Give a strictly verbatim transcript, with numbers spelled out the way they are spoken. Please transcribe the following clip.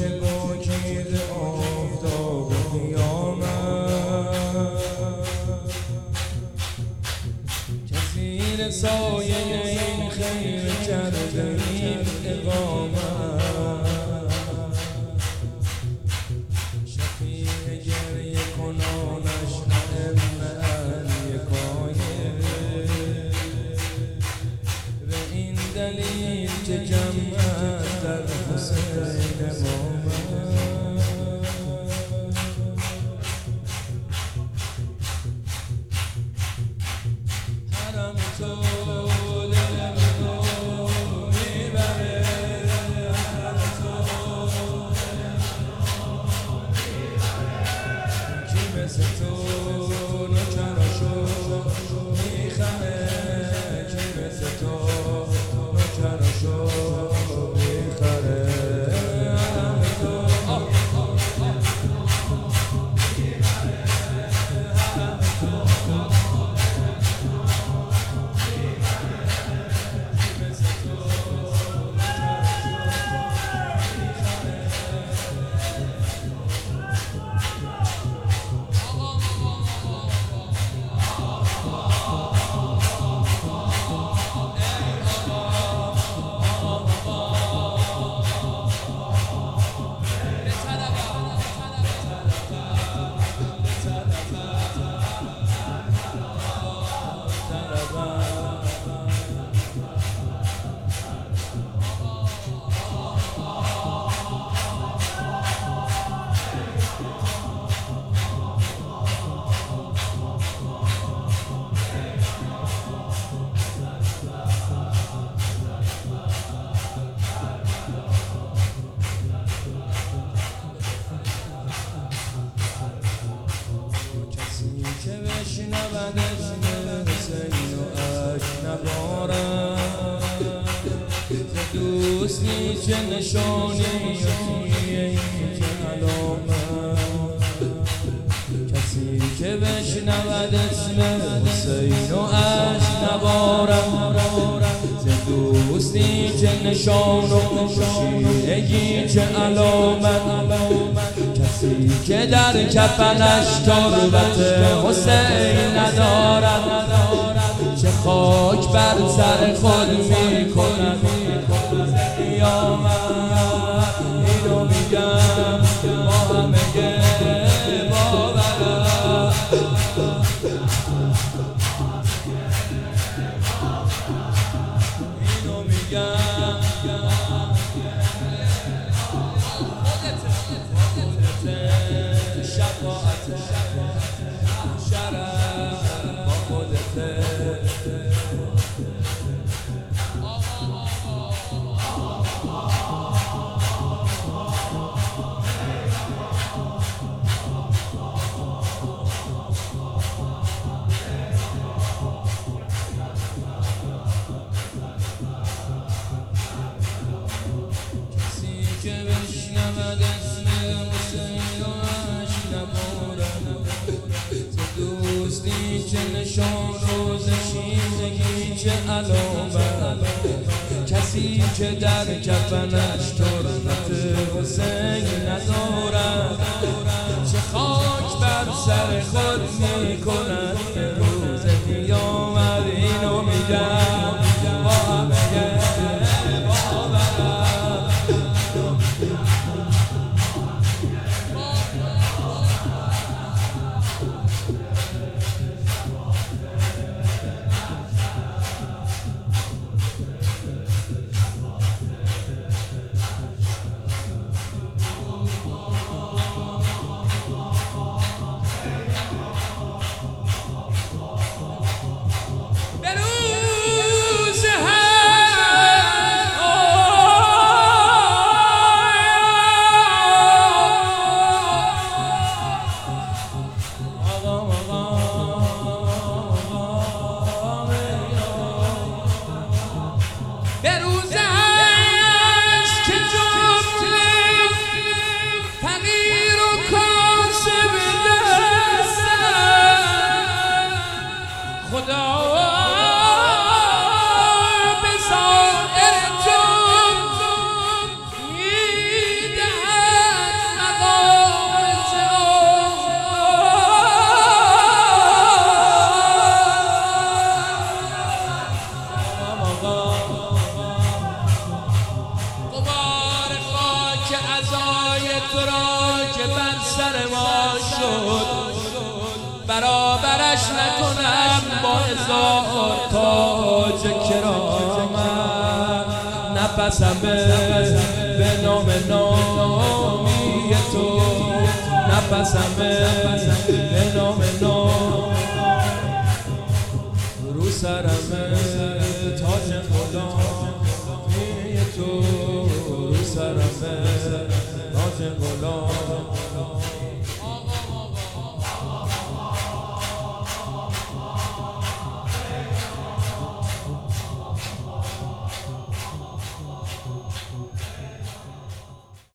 گوگیر آفتاب قیامت که زیر سایه این خیر کرده این اقامت شفیع گریه کنانش ائمه علی کایر به این دلیل که جمعت در حسین امامت حرم تو دل منو میبره حرم تو کی مثل تو نوکراشو میخره کی مثل تو نوکراشو میخره که بشنود اسم حسین و اش نبارد ز دوستی چه نشانی و کیه چه علامت کسی که بشنود اسم حسین و اش نبارد ز دوستی چه نشان و شیعگی چه علامت کسی که در کفنش تربت حسین ندارد چه خاک بر سر خود می کند قیامت اینو میگم با همه باورم اینو میگم شفاعت شرف با خودته کسی که بشنود اسم حسین و اش نبارد ز دوستی چه نشان و ز شیفتگی چه علامت کسی که در کفنش تربت حسین ندارد چه خاک بر سر خود می کند به روز قیامت اینو میگم با همه باورم جای تو را که بر سر ما شد برابرش نکنم با هزار تاج کرامت. نفسم به نام نامی تو، نفسم به نام نام رو سرم تاج غلامی تو، رو سرم تاج غلامی